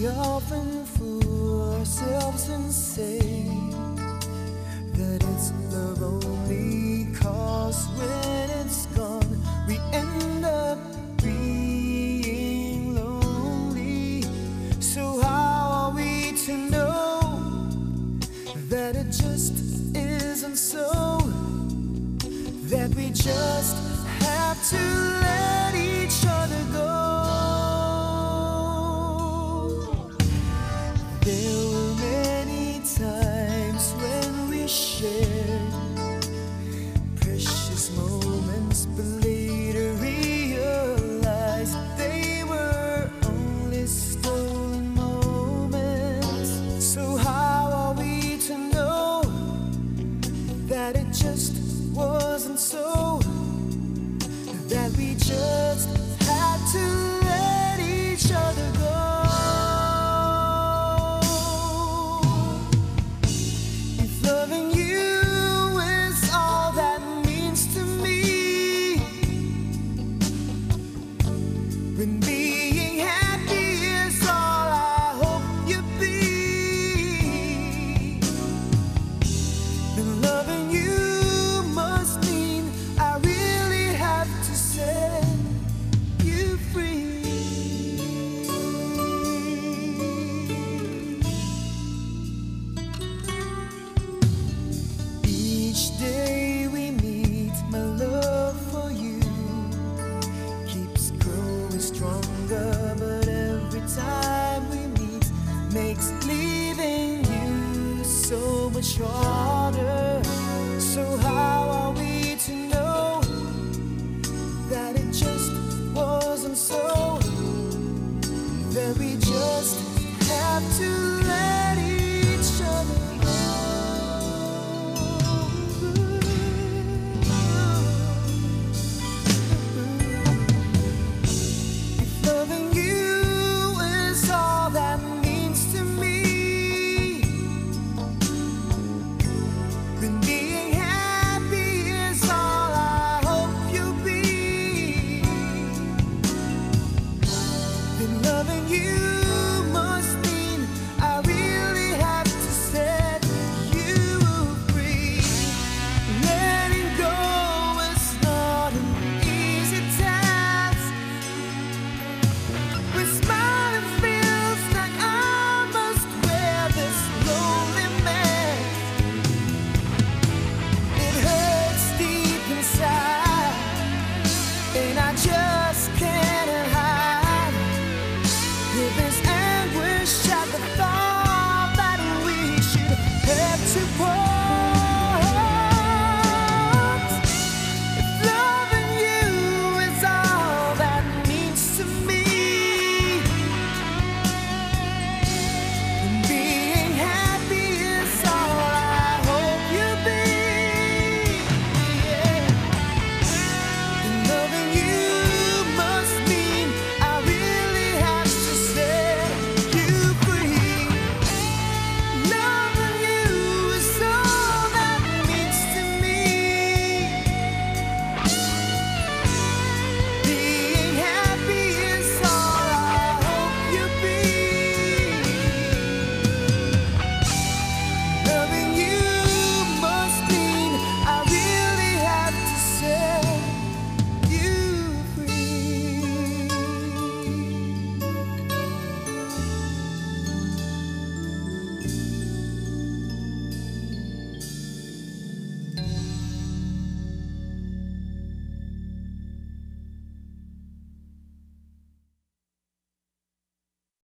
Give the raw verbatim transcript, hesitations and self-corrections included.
often fool ourselves and say that it's love only, 'cause when it's gone we end up being lonely. So how are we to know that it just isn't so, that we just have to let each other go? There were many times when we shared precious moments, but later realized they were only stolen moments. So how are we to know that it just wasn't so, that we just had to let each other go? If loving you is all that means to me, when being happy is all I hope you'll be, then loving you must mean I really have to set you free. Each day we meet, my love for you keeps growing stronger, but every time we meet makes leaving you so much harder. So how are we to know that it just wasn't so, that we just have to